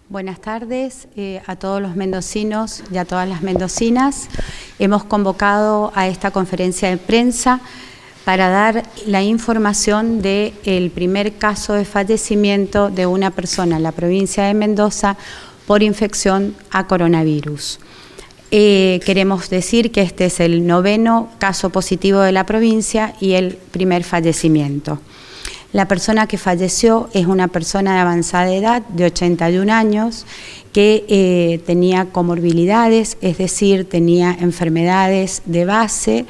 Buenas tardes a todos los mendocinos y a todas las mendocinas. Hemos convocado a esta conferencia de prensa para dar la información del primer caso de fallecimiento de una persona en la provincia de Mendoza por infección a coronavirus. Queremos decir que este es el 9º caso positivo de la provincia y el primer fallecimiento. La persona que falleció es una persona de avanzada edad, de 81 años, que tenía comorbilidades, es decir, tenía enfermedades de base,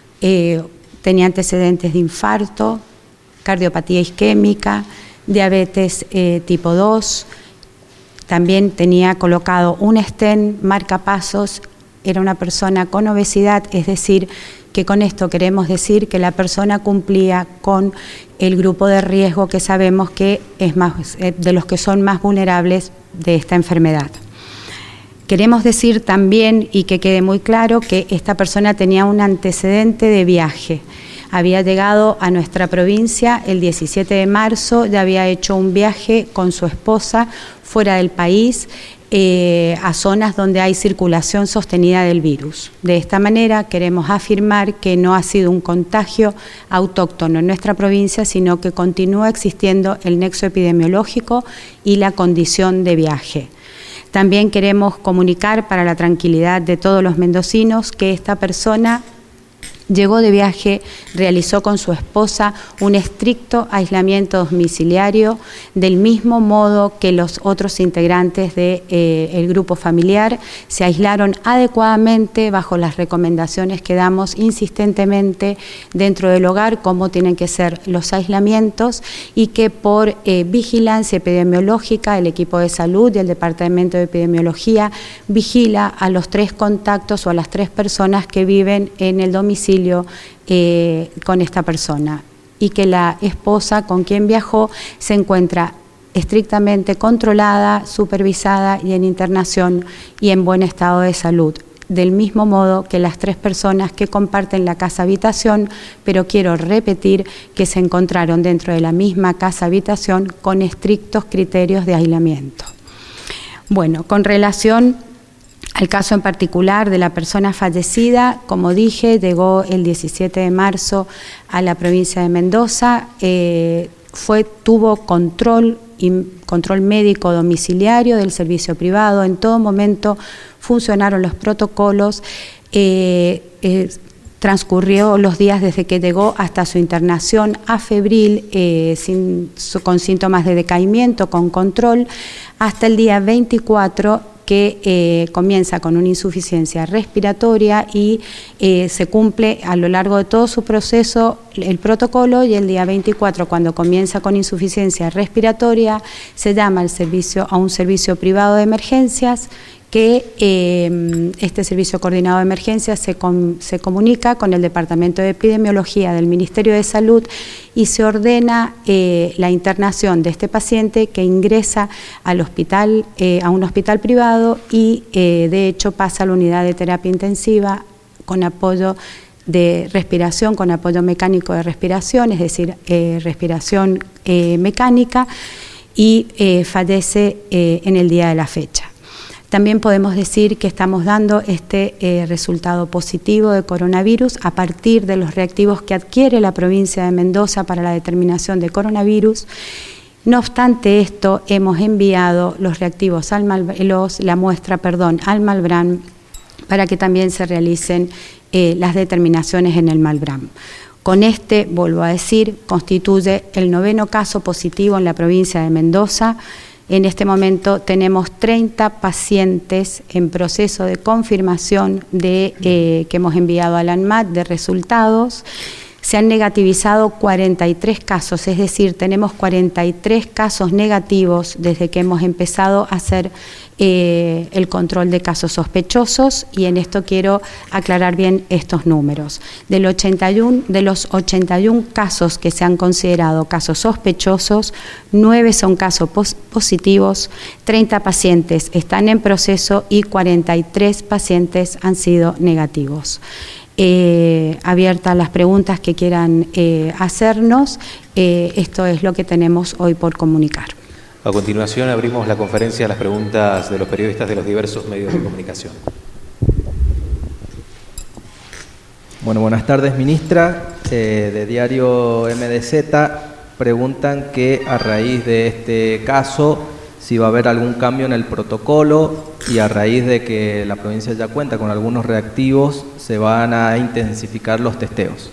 tenía antecedentes de infarto, cardiopatía isquémica, diabetes tipo 2, también tenía colocado un stent marcapasos, era una persona con obesidad, es decir, que con esto queremos decir que la persona cumplía con el grupo de riesgo que sabemos que es más de los que son más vulnerables de esta enfermedad. Queremos decir también, y que quede muy claro, que esta persona tenía un antecedente de viaje. Había llegado a nuestra provincia el 17 de marzo, ya había hecho un viaje con su esposa fuera del país, a zonas donde hay circulación sostenida del virus. De esta manera queremos afirmar que no ha sido un contagio autóctono en nuestra provincia, sino que continúa existiendo el nexo epidemiológico y la condición de viaje. También queremos comunicar para la tranquilidad de todos los mendocinos que esta persona llegó de viaje, realizó con su esposa un estricto aislamiento domiciliario, del mismo modo que los otros integrantes del grupo familiar se aislaron adecuadamente bajo las recomendaciones que damos insistentemente dentro del hogar, cómo tienen que ser los aislamientos, y que por vigilancia epidemiológica el equipo de salud y el departamento de epidemiología vigila a los 3 contactos o a las 3 personas que viven en el domicilio con esta persona, y que la esposa con quien viajó se encuentra estrictamente controlada, supervisada y en internación y en buen estado de salud, del mismo modo que las 3 personas que comparten la casa habitación, pero quiero repetir que se encontraron dentro de la misma casa habitación con estrictos criterios de aislamiento. Bueno, con relación al caso en particular de la persona fallecida, como dije, llegó el 17 de marzo a la provincia de Mendoza, tuvo control médico domiciliario del servicio privado, en todo momento funcionaron los protocolos, transcurrió los días desde que llegó hasta su internación afebril, con síntomas de decaimiento, con control, hasta el día 24, que comienza con una insuficiencia respiratoria y se cumple a lo largo de todo su proceso el protocolo, y el día 24, cuando comienza con insuficiencia respiratoria, se llama a un servicio privado de emergencias, que este servicio coordinado de emergencias se comunica con el Departamento de Epidemiología del Ministerio de Salud y se ordena la internación de este paciente, que ingresa al hospital, a un hospital privado, y de hecho pasa a la unidad de terapia intensiva con apoyo de respiración, con apoyo mecánico de respiración, es decir, respiración mecánica, y fallece en el día de la fecha. También podemos decir que estamos dando este resultado positivo de coronavirus a partir de los reactivos que adquiere la provincia de Mendoza para la determinación de coronavirus. No obstante esto, hemos enviado los reactivos la muestra al Malbrán para que también se realicen las determinaciones en el Malbrán. Con este, vuelvo a decir, constituye el 9º caso positivo en la provincia de Mendoza. En este momento tenemos 30 pacientes en proceso de confirmación que hemos enviado al ANMAT de resultados. Se han negativizado 43 casos, es decir, tenemos 43 casos negativos desde que hemos empezado a hacer el control de casos sospechosos, y en esto quiero aclarar bien estos números. De los 81 casos que se han considerado casos sospechosos, 9 son casos positivos, 30 pacientes están en proceso y 43 pacientes han sido negativos. Abiertas las preguntas que quieran hacernos, esto es lo que tenemos hoy por comunicar. A continuación abrimos la conferencia a las preguntas de los periodistas de los diversos medios de comunicación. Bueno, buenas tardes, ministra. De Diario MDZ preguntan que a raíz de este caso si va a haber algún cambio en el protocolo y a raíz de que la provincia ya cuenta con algunos reactivos se van a intensificar los testeos.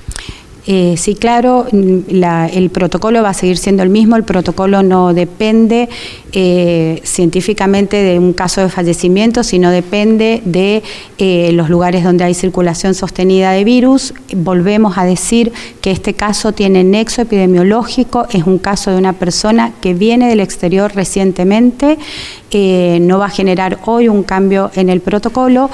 Sí, claro, el protocolo va a seguir siendo el mismo. El protocolo no depende científicamente de un caso de fallecimiento, sino depende de los lugares donde hay circulación sostenida de virus. Volvemos a decir que este caso tiene nexo epidemiológico, es un caso de una persona que viene del exterior recientemente, no va a generar hoy un cambio en el protocolo.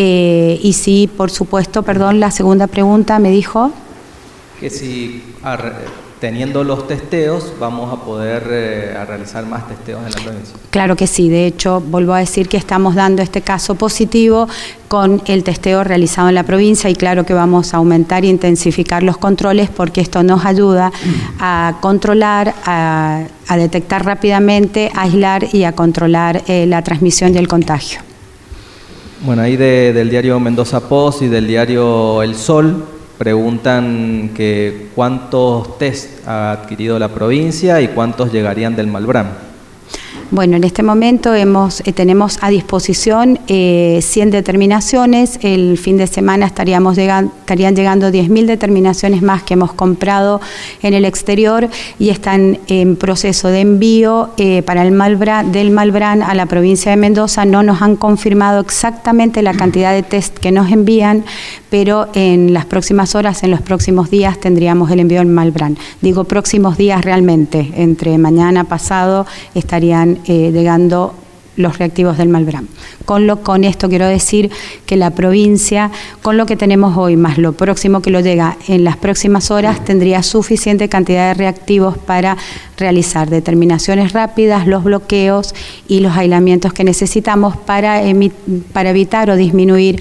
Y sí, por supuesto, perdón, la segunda pregunta me dijo... Que si teniendo los testeos vamos a poder realizar más testeos en la provincia. Claro que sí, de hecho vuelvo a decir que estamos dando este caso positivo con el testeo realizado en la provincia y claro que vamos a aumentar e intensificar los controles porque esto nos ayuda a controlar, a detectar rápidamente, a aislar y a controlar la transmisión y el contagio. Bueno, ahí del diario Mendoza Post y del diario El Sol preguntan que cuántos test ha adquirido la provincia y cuántos llegarían del Malbrán. Bueno, en este momento tenemos a disposición 100 determinaciones. El fin de semana estarían llegando 10.000 determinaciones más que hemos comprado en el exterior y están en proceso de envío para el del Malbrán a la provincia de Mendoza. No nos han confirmado exactamente la cantidad de test que nos envían, pero en las próximas horas, en los próximos días, tendríamos el envío del Malbrán. Digo próximos días realmente, entre mañana pasado estarían llegando los reactivos del Malbrán. Con esto quiero decir que la provincia, con lo que tenemos hoy, más lo próximo que lo llega en las próximas horas, tendría suficiente cantidad de reactivos para realizar determinaciones rápidas, los bloqueos y los aislamientos que necesitamos para evitar o disminuir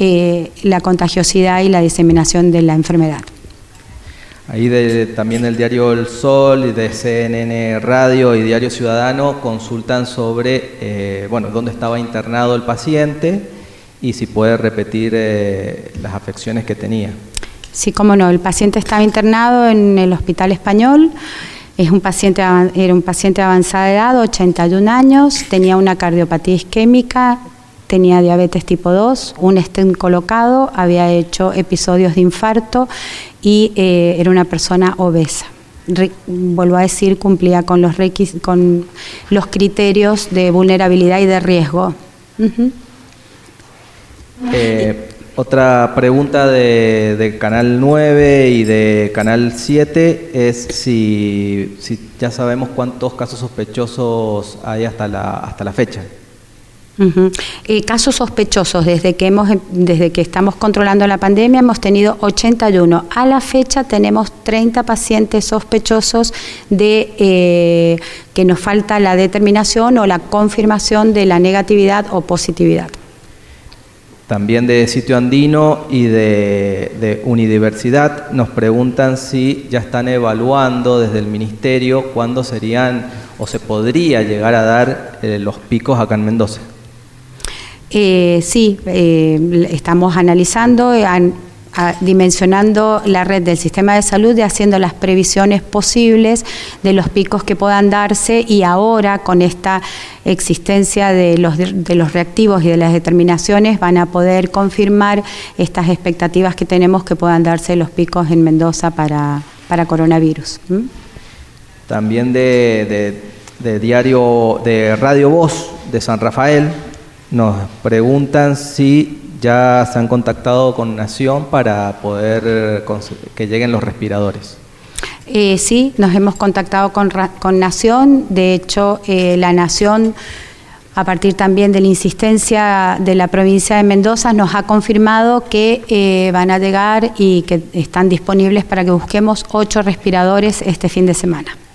la contagiosidad y la diseminación de la enfermedad. Ahí también del diario El Sol y de CNN Radio y Diario Ciudadano consultan sobre dónde estaba internado el paciente y si puede repetir las afecciones que tenía. Sí, cómo no, el paciente estaba internado en el Hospital Español, era un paciente de avanzada edad, 81 años, tenía una cardiopatía isquémica, tenía diabetes tipo 2, un stent colocado, había hecho episodios de infarto y era una persona obesa. Vuelvo a decir, cumplía con los criterios de vulnerabilidad y de riesgo. Otra pregunta de Canal 9 y de Canal 7 es si ya sabemos cuántos casos sospechosos hay hasta la fecha. Casos sospechosos, desde que estamos controlando la pandemia hemos tenido 81. A la fecha tenemos 30 pacientes sospechosos de que nos falta la determinación o la confirmación de la negatividad o positividad. También de Sitio Andino y de Unidiversidad nos preguntan si ya están evaluando desde el Ministerio cuándo serían o se podría llegar a dar los picos acá en Mendoza. Sí, estamos analizando, dimensionando la red del sistema de salud y haciendo las previsiones posibles de los picos que puedan darse y ahora con esta existencia de los reactivos y de las determinaciones van a poder confirmar estas expectativas que tenemos que puedan darse los picos en Mendoza para coronavirus. También de Radio Voz de San Rafael nos preguntan si ya se han contactado con Nación para poder que lleguen los respiradores. Sí, nos hemos contactado con Nación. De hecho, la Nación, a partir también de la insistencia de la provincia de Mendoza, nos ha confirmado que van a llegar y que están disponibles para que busquemos 8 respiradores este fin de semana.